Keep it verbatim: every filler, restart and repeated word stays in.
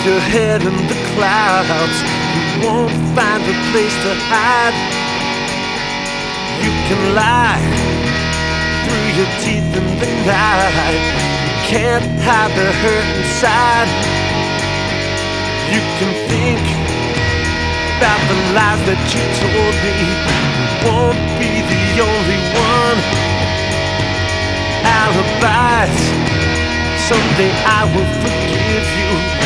your head in the clouds. You won't find a place to hide. You can lie through your teeth in the night. You can't hide the hurt inside. You can think about the lies that you told me. You won't be the only one. Alibis, someday I will forgive you.